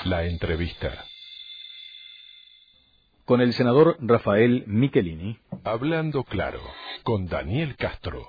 La entrevista. Con el senador Rafael Michelini. Hablando claro, con Daniel Castro.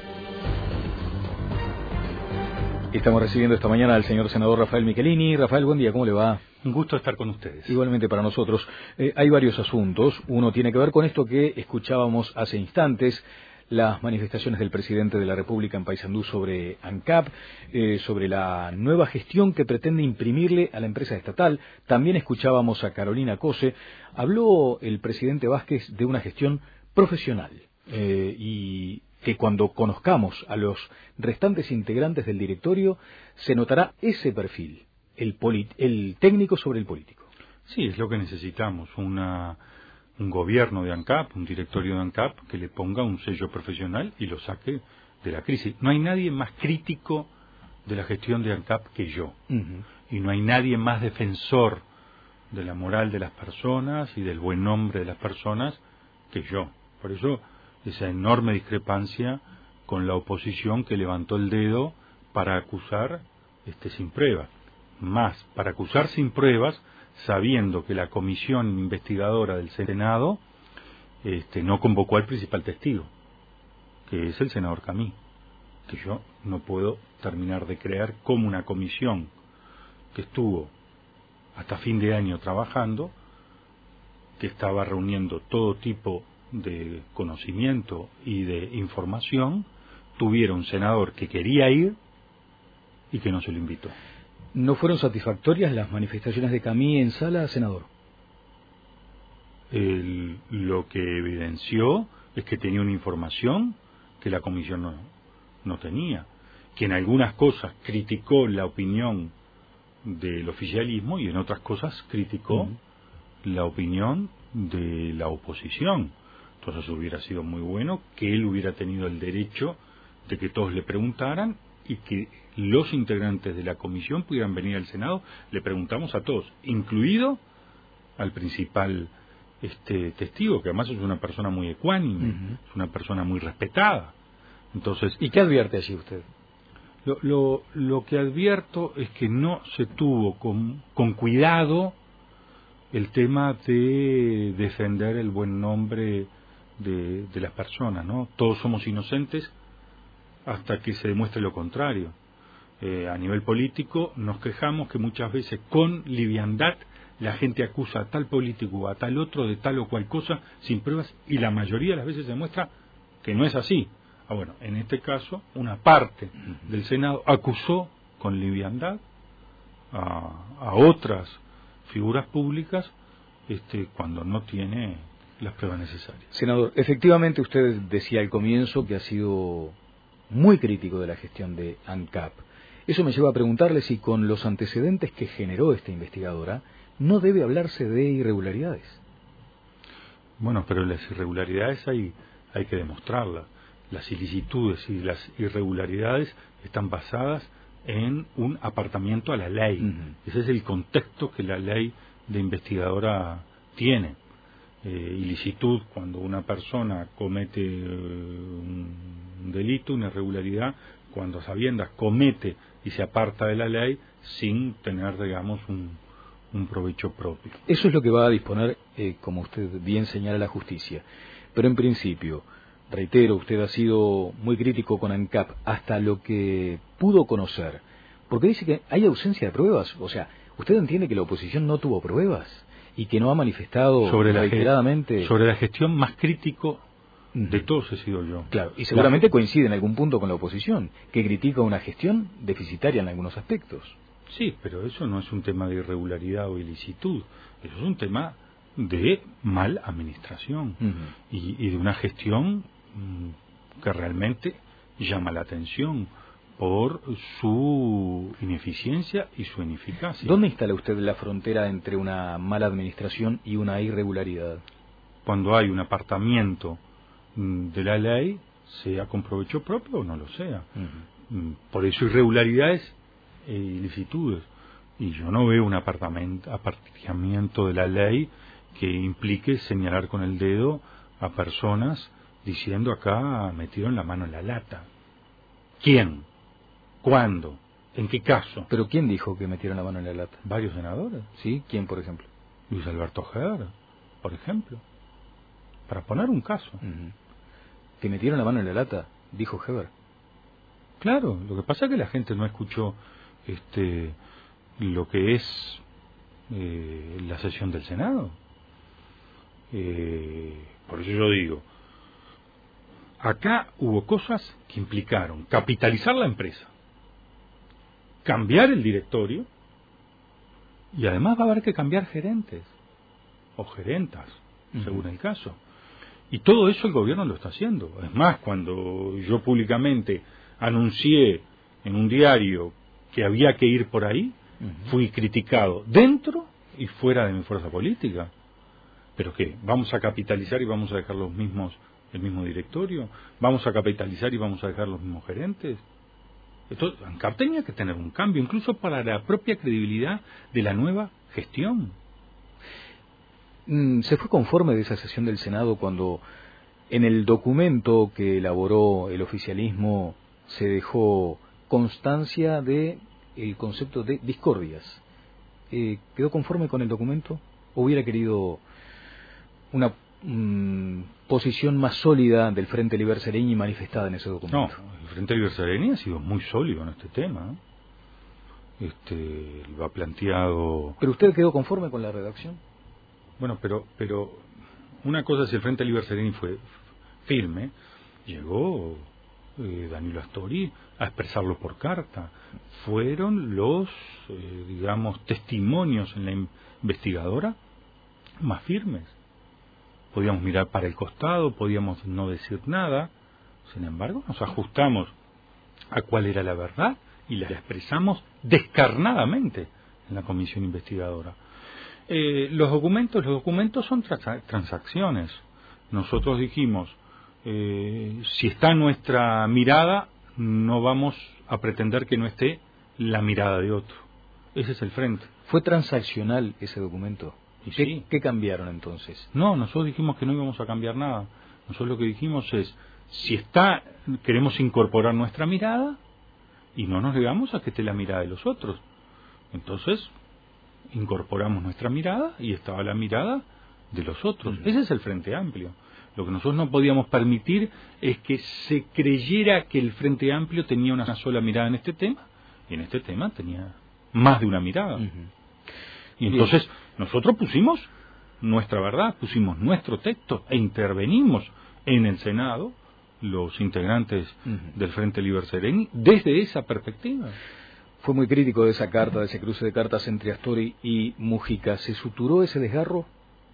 Estamos recibiendo esta mañana al señor senador Rafael Michelini. Rafael, buen día, ¿cómo le va? Un gusto estar con ustedes. Igualmente para nosotros. Hay varios asuntos. Uno tiene que ver con esto que escuchábamos hace instantes, las manifestaciones del presidente de la República en Paysandú sobre ANCAP, sobre la nueva gestión que pretende imprimirle a la empresa estatal. También escuchábamos a Carolina Cose. Habló el presidente Vázquez de una gestión profesional y que cuando conozcamos a los restantes integrantes del directorio se notará ese perfil, el técnico sobre el político. Sí, es lo que necesitamos, un gobierno de ANCAP, un directorio de ANCAP que le ponga un sello profesional y lo saque de la crisis. No hay nadie más crítico de la gestión de ANCAP que yo. Y no hay nadie más defensor de la moral de las personas y del buen nombre de las personas que yo. Por eso esa enorme discrepancia con la oposición que levantó el dedo para acusar sin pruebas. Más, para acusar sin pruebas, sabiendo que la comisión investigadora del Senado no convocó al principal testigo, que es el senador Camí, que yo no puedo terminar de creer cómo una comisión que estuvo hasta fin de año trabajando, que estaba reuniendo todo tipo de conocimiento y de información, tuviera un senador que quería ir y que no se lo invitó. ¿No fueron satisfactorias las manifestaciones de Camí en sala, senador? Lo que evidenció es que tenía una información que la comisión no tenía, que en algunas cosas criticó la opinión del oficialismo y en otras cosas criticó la opinión de la oposición. Entonces hubiera sido muy bueno que él hubiera tenido el derecho de que todos le preguntaran y que los integrantes de la comisión pudieran venir al Senado. Le preguntamos a todos, incluido al principal testigo, que además es una persona muy ecuánime, es una persona muy respetada. Entonces, ¿y qué advierte allí usted? Lo que advierto es que no se tuvo con cuidado el tema de defender el buen nombre de las personas, ¿no? Todos somos inocentes hasta que se demuestre lo contrario. A nivel político nos quejamos que muchas veces con liviandad la gente acusa a tal político o a tal otro de tal o cual cosa sin pruebas, y la mayoría de las veces se demuestra que no es así. Bueno, en este caso una parte del Senado acusó con liviandad a otras figuras públicas cuando no tiene las pruebas necesarias. Senador, efectivamente usted decía al comienzo que ha sido muy crítico de la gestión de ANCAP. Eso me lleva a preguntarle si con los antecedentes que generó esta investigadora no debe hablarse de irregularidades. Bueno, pero las irregularidades hay que demostrarlas. Las ilicitudes y las irregularidades están basadas en un apartamiento a la ley. Ese es el contexto que la ley de investigadora tiene. Ilicitud cuando una persona comete un delito, una irregularidad, cuando a sabiendas comete y se aparta de la ley sin tener, digamos, un provecho propio. Eso es lo que va a disponer, como usted bien señala, la justicia. Pero en principio, reitero, usted ha sido muy crítico con ANCAP hasta lo que pudo conocer, porque dice que hay ausencia de pruebas. O sea, ¿usted entiende que la oposición no tuvo pruebas y que no ha manifestado reiteradamente? Sobre la gestión más crítico de todos he sido yo. Claro, y seguramente coincide en algún punto con la oposición, que critica una gestión deficitaria en algunos aspectos. Sí, pero eso no es un tema de irregularidad o ilicitud, eso es un tema de mal administración y de una gestión que realmente llama la atención por su ineficiencia y su ineficacia. ¿Dónde instala usted la frontera entre una mala administración y una irregularidad? Cuando hay un apartamiento de la ley, sea con provecho propio o no lo sea. Por eso irregularidades e ilicitudes. Y yo no veo un apartamiento de la ley que implique señalar con el dedo a personas diciendo acá metieron la mano en la lata. ¿Quién? ¿Cuándo? ¿En qué caso? ¿Pero quién dijo que metieron la mano en la lata? Varios senadores. ¿Sí? ¿Quién, por ejemplo? Luis Alberto Heber, por ejemplo. Para poner un caso. ¿Que metieron la mano en la lata? Dijo Heber. Claro, lo que pasa es que la gente no escuchó lo que es la sesión del Senado. Por eso yo digo, acá hubo cosas que implicaron capitalizar la empresa, cambiar el directorio, y además va a haber que cambiar gerentes o gerentas, según el caso. Y todo eso el gobierno lo está haciendo. Es más, cuando yo públicamente anuncié en un diario que había que ir por ahí, fui criticado dentro y fuera de mi fuerza política. ¿Pero qué? ¿Vamos a capitalizar y vamos a dejar el mismo directorio? ¿Vamos a capitalizar y vamos a dejar los mismos gerentes? Entonces, ANCAP tenía que tener un cambio, incluso para la propia credibilidad de la nueva gestión. ¿Se fue conforme de esa sesión del Senado cuando en el documento que elaboró el oficialismo se dejó constancia de el concepto de discordias? ¿Quedó conforme con el documento? ¿O hubiera querido una posición más sólida del Frente Liber Sereni manifestada en ese documento? No, el Frente Liber Sereni ha sido muy sólido en este tema. Lo ha planteado... ¿Pero usted quedó conforme con la redacción? Bueno, pero una cosa es el Frente Liber Sereni fue firme, llegó Danilo Astori a expresarlo por carta. Fueron los, testimonios en la investigadora más firmes. Podíamos mirar para el costado, podíamos no decir nada, sin embargo nos ajustamos a cuál era la verdad y la expresamos descarnadamente en la comisión investigadora. Los documentos son transacciones. Nosotros dijimos, si está nuestra mirada, no vamos a pretender que no esté la mirada de otro. Ese es el frente. ¿Fue transaccional ese documento? Sí. ¿Qué cambiaron entonces? No, nosotros dijimos que no íbamos a cambiar nada. Nosotros lo que dijimos es, queremos incorporar nuestra mirada y no nos negamos a que esté la mirada de los otros. Entonces, incorporamos nuestra mirada y estaba la mirada de los otros. Ese es el Frente Amplio. Lo que nosotros no podíamos permitir es que se creyera que el Frente Amplio tenía una sola mirada en este tema, y en este tema tenía más de una mirada. Y entonces nosotros pusimos nuestra verdad, pusimos nuestro texto e intervenimos en el Senado, los integrantes del Frente Liber Sereni, desde esa perspectiva. Fue muy crítico de esa carta, de ese cruce de cartas entre Astori y Mujica. ¿Se suturó ese desgarro?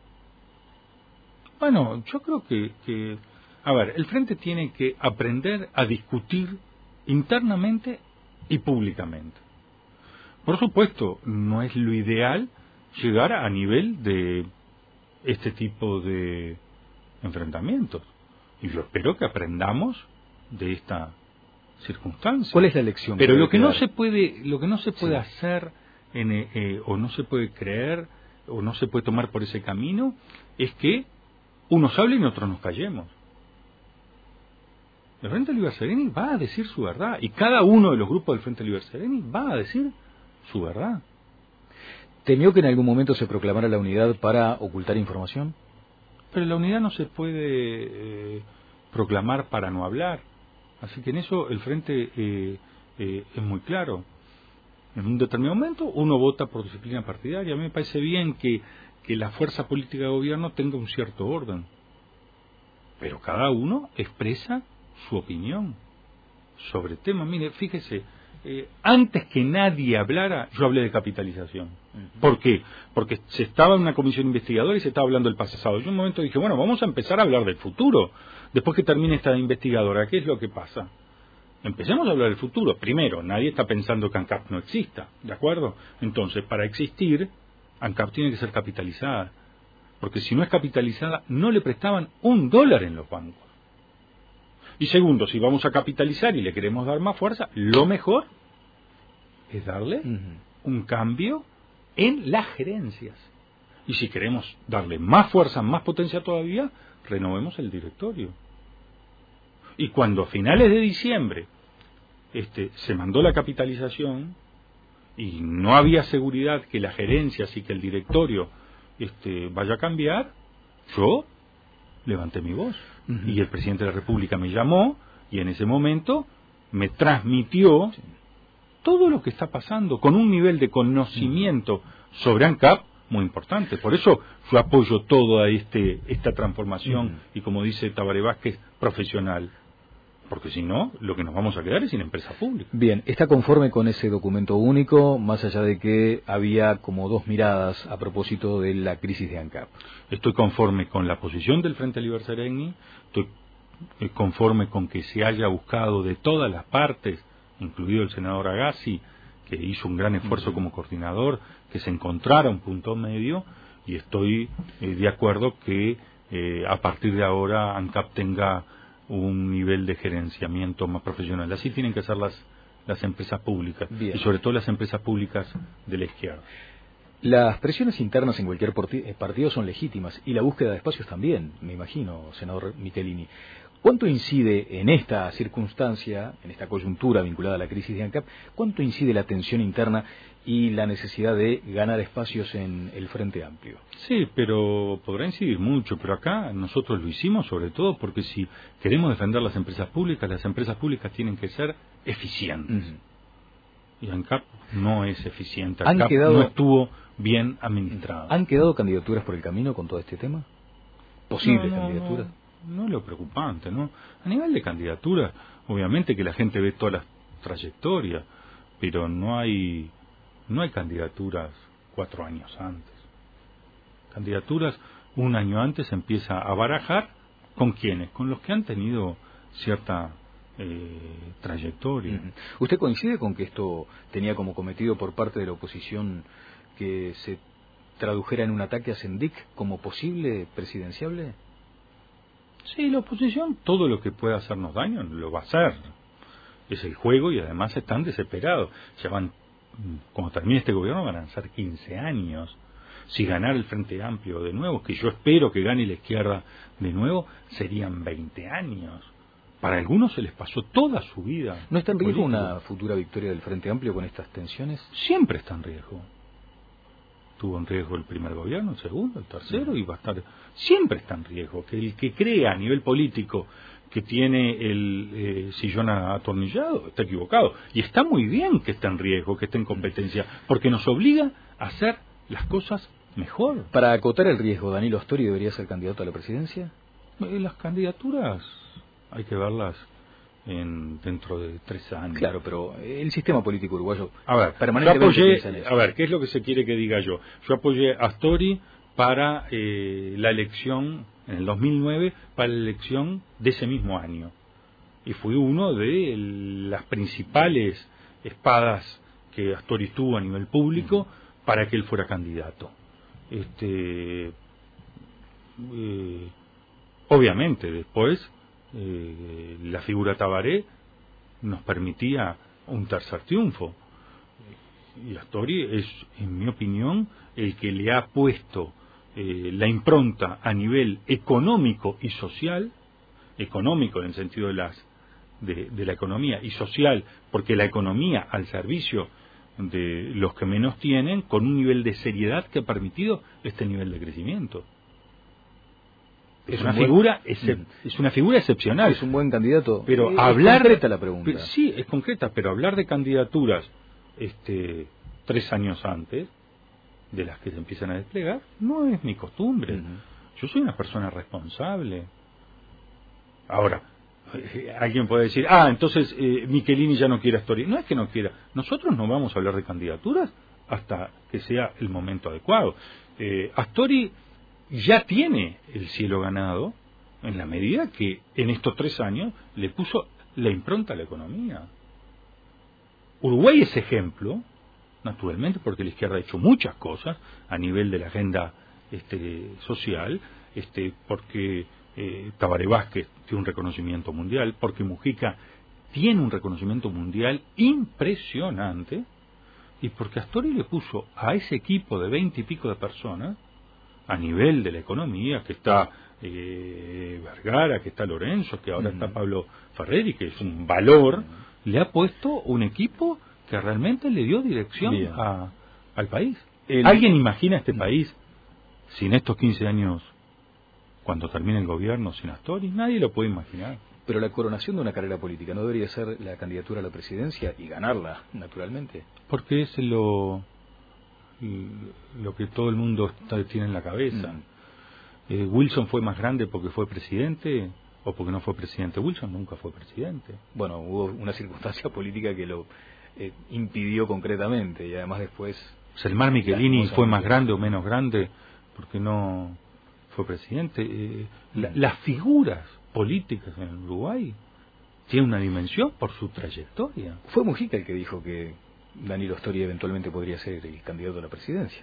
Bueno, yo creo que el Frente tiene que aprender a discutir internamente y públicamente. Por supuesto, no es lo ideal llegar a nivel de este tipo de enfrentamientos. Y yo espero que aprendamos de esta circunstancia. ¿Cuál es la lección? Pero lo que no se puede hacer o no se puede creer o no se puede tomar por ese camino es que unos hablen y otros nos callemos. El Frente Liber Sereni va a decir su verdad y cada uno de los grupos del Frente Liber Sereni va a decir su verdad. ¿Temió que en algún momento se proclamara la unidad para ocultar información? Pero la unidad no se puede proclamar para no hablar. Así que en eso el Frente es muy claro. En un determinado momento uno vota por disciplina partidaria. A mí me parece bien que la fuerza política de gobierno tenga un cierto orden. Pero cada uno expresa su opinión sobre el tema. Mire, fíjese, antes que nadie hablara, yo hablé de capitalización. ¿Por qué? Porque se estaba en una comisión investigadora y se estaba hablando del pasado. Yo en un momento dije, bueno, vamos a empezar a hablar del futuro. Después que termine esta investigadora, ¿qué es lo que pasa? Empecemos a hablar del futuro. Primero, nadie está pensando que ANCAP no exista, ¿de acuerdo? Entonces, para existir, ANCAP tiene que ser capitalizada. Porque si no es capitalizada, no le prestaban $1 en los bancos. Y segundo, si vamos a capitalizar y le queremos dar más fuerza, lo mejor es darle un cambio en las gerencias. Y si queremos darle más fuerza, más potencia todavía, renovemos el directorio. Y cuando a finales de diciembre se mandó la capitalización y no había seguridad que la gerencia, así que el directorio vaya a cambiar, yo levanté mi voz. Uh-huh. Y el presidente de la República me llamó y en ese momento me transmitió todo lo que está pasando con un nivel de conocimiento sobre ANCAP muy importante. Por eso yo apoyo toda esta transformación y, como dice Tabaré Vázquez, profesional. Porque si no, lo que nos vamos a quedar es sin empresa pública. Bien, ¿está conforme con ese documento único, más allá de que había como dos miradas a propósito de la crisis de ANCAP? Estoy conforme con la posición del Frente Liber Seregni, estoy conforme con que se haya buscado de todas las partes, incluido el senador Agassi, que hizo un gran esfuerzo como coordinador, que se encontrara un punto medio, y estoy de acuerdo que a partir de ahora ANCAP tenga un nivel de gerenciamiento más profesional. Así tienen que ser las empresas públicas. Bien. Y sobre todo las empresas públicas de la izquierda. Las presiones internas en cualquier partido son legítimas y la búsqueda de espacios también, me imagino, senador Michelini. ¿Cuánto incide en esta circunstancia, en esta coyuntura vinculada a la crisis de ANCAP, cuánto incide la tensión interna y la necesidad de ganar espacios en el Frente Amplio? Sí, pero podrá incidir mucho, pero acá nosotros lo hicimos sobre todo porque si queremos defender las empresas públicas tienen que ser eficientes. Uh-huh. Y ANCAP no es eficiente, ANCAP no estuvo bien administrado. ¿Han quedado candidaturas por el camino con todo este tema? ¿Posibles candidaturas? No es lo preocupante, ¿no? A nivel de candidaturas, obviamente que la gente ve todas las trayectorias, pero no hay candidaturas 4 años antes. Candidaturas 1 año antes se empieza a barajar. ¿Con quiénes? Con los que han tenido cierta trayectoria. Uh-huh. ¿Usted coincide con que esto tenía como cometido por parte de la oposición que se tradujera en un ataque a Sendik como posible presidenciable? Sí, la oposición, todo lo que pueda hacernos daño lo va a hacer. Es el juego y además están desesperados. Ya cuando termine este gobierno van a ser 15 años. Si ganara el Frente Amplio de nuevo, que yo espero que gane la izquierda de nuevo, serían 20 años. Para algunos se les pasó toda su vida. ¿No está en riesgo una futura victoria del Frente Amplio con estas tensiones? Siempre está en riesgo. Tuvo en riesgo el primer gobierno, el segundo, el tercero, y va a estar... Siempre está en riesgo. Que el que crea a nivel político que tiene el sillón atornillado está equivocado. Y está muy bien que esté en riesgo, que esté en competencia, porque nos obliga a hacer las cosas mejor. Para acotar el riesgo, ¿Danilo Astori debería ser candidato a la presidencia? Las candidaturas hay que verlas dentro de 3 años. Claro, pero el sistema político uruguayo... permanentemente ¿qué es lo que se quiere que diga yo? Yo apoyé a Astori para la elección, en el 2009, para la elección de ese mismo año. Y fui uno de las principales espadas que Astori tuvo a nivel público para que él fuera candidato. Obviamente, después... la figura Tabaré nos permitía un tercer triunfo y Astori es, en mi opinión, el que le ha puesto la impronta a nivel económico y social, económico en el sentido de la economía y social, porque la economía al servicio de los que menos tienen, con un nivel de seriedad que ha permitido este nivel de crecimiento. Es una figura excepcional. Es un buen candidato. Pero es hablar concreta la pregunta. Sí, es concreta, pero hablar de candidaturas 3 años antes de las que se empiezan a desplegar no es mi costumbre. Uh-huh. Yo soy una persona responsable. Ahora, alguien puede decir, entonces Michelini ya no quiere Astori. No es que no quiera. Nosotros no vamos a hablar de candidaturas hasta que sea el momento adecuado. Astori ya tiene el cielo ganado en la medida que en estos 3 años le puso la impronta a la economía. Uruguay es ejemplo, naturalmente, porque la izquierda ha hecho muchas cosas a nivel de la agenda social, porque Tabaré Vázquez tiene un reconocimiento mundial, porque Mujica tiene un reconocimiento mundial impresionante, y porque Astori le puso a ese equipo de 20 y pico de personas a nivel de la economía, que está Vergara, que está Lorenzo, que ahora está Pablo Ferreri, que es un valor le ha puesto un equipo que realmente le dio dirección al país. ¿Alguien imagina este país sin estos 15 años, cuando termine el gobierno, sin Astori? Nadie lo puede imaginar. Pero la coronación de una carrera política no debería ser la candidatura a la presidencia y ganarla, naturalmente. Porque es lo que todo el mundo tiene en la cabeza. Wilson fue más grande porque fue presidente o porque no fue presidente. Wilson nunca fue presidente. Bueno, hubo una circunstancia política que lo impidió concretamente y además después... Selmar Michelini fue más grande o menos grande porque no fue presidente. Las figuras políticas en el Uruguay tienen una dimensión por su trayectoria. Fue Mujica el que dijo que Daniel Astori eventualmente podría ser el candidato a la presidencia.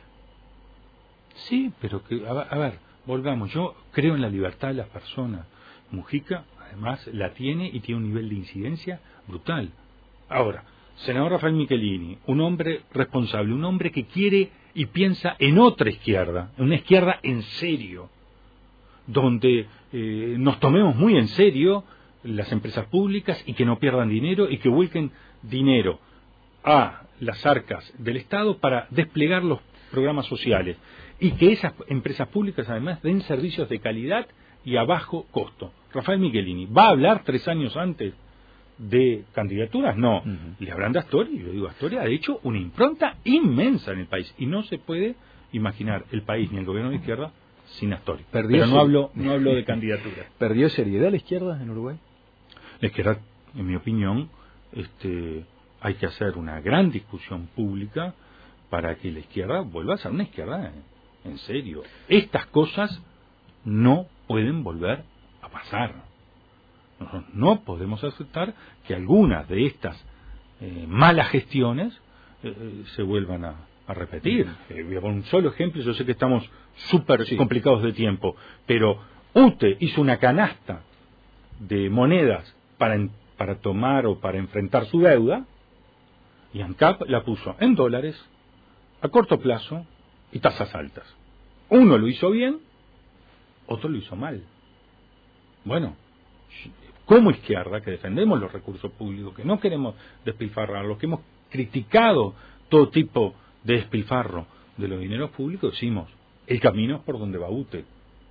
Sí, pero que a ver, volvamos. Yo creo en la libertad de las personas. Mujica, además, la tiene y tiene un nivel de incidencia brutal. Ahora, senador Rafael Michelini, un hombre responsable, un hombre que quiere y piensa en otra izquierda, una izquierda en serio, donde nos tomemos muy en serio las empresas públicas y que no pierdan dinero y que vuelquen dinero a las arcas del Estado para desplegar los programas sociales y que esas empresas públicas además den servicios de calidad y a bajo costo. Rafael Michelini, ¿va a hablar 3 años antes de candidaturas? No. Le hablan de Astori, y yo digo, Astori ha hecho una impronta inmensa en el país y no se puede imaginar el país ni el gobierno de izquierda sin Astori. Pero no hablo de candidatura. ¿Perdió seriedad la izquierda en Uruguay? La izquierda, en mi opinión, hay que hacer una gran discusión pública para que la izquierda vuelva a ser una izquierda en serio. Estas cosas no pueden volver a pasar. Nosotros no podemos aceptar que algunas de estas malas gestiones se vuelvan a repetir. Voy a poner un solo ejemplo. Yo sé que estamos súper complicados de tiempo, pero UTE hizo una canasta de monedas para tomar o para enfrentar su deuda, y ANCAP la puso en dólares, a corto plazo y tasas altas. Uno lo hizo bien, otro lo hizo mal. Bueno, como izquierda, que defendemos los recursos públicos, que no queremos despilfarrarlos, que hemos criticado todo tipo de despilfarro de los dineros públicos, decimos, el camino es por donde va UTE.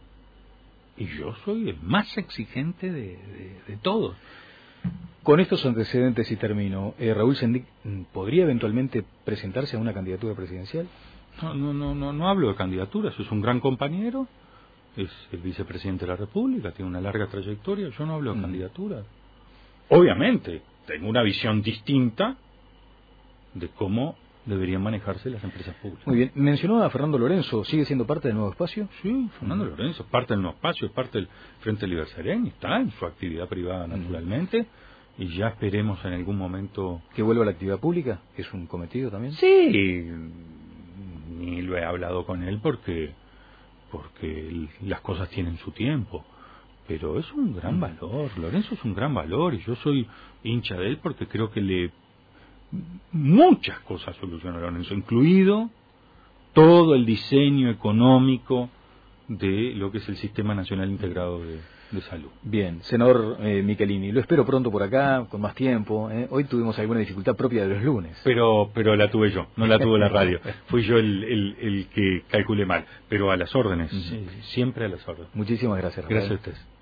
Y yo soy el más exigente de todos. Con estos antecedentes y termino, Raúl Sendic ¿podría eventualmente presentarse a una candidatura presidencial? No hablo de candidaturas, es un gran compañero, es el vicepresidente de la República, tiene una larga trayectoria, yo no hablo de candidaturas. Obviamente, tengo una visión distinta de cómo deberían manejarse las empresas públicas. Muy bien, mencionó a Fernando Lorenzo, ¿sigue siendo parte del Nuevo Espacio? Sí, Fernando Lorenzo, parte del Nuevo Espacio, es parte del Frente Libertariano, está en su actividad privada naturalmente, y ya esperemos en algún momento... ¿Que vuelva a la actividad pública? ¿Es un cometido también? Sí, ni lo he hablado con él porque las cosas tienen su tiempo, pero es un gran valor, Lorenzo es un gran valor, y yo soy hincha de él porque creo que muchas cosas soluciona Lorenzo, incluido todo el diseño económico de lo que es el Sistema Nacional Integrado de Salud. Bien, senador Michelini, lo espero pronto por acá, con más tiempo. Hoy tuvimos alguna dificultad propia de los lunes. Pero la tuve yo, no la tuvo la radio. Fui yo el que calculé mal, pero a las órdenes, siempre a las órdenes. Muchísimas gracias, Rafael. Gracias a ustedes.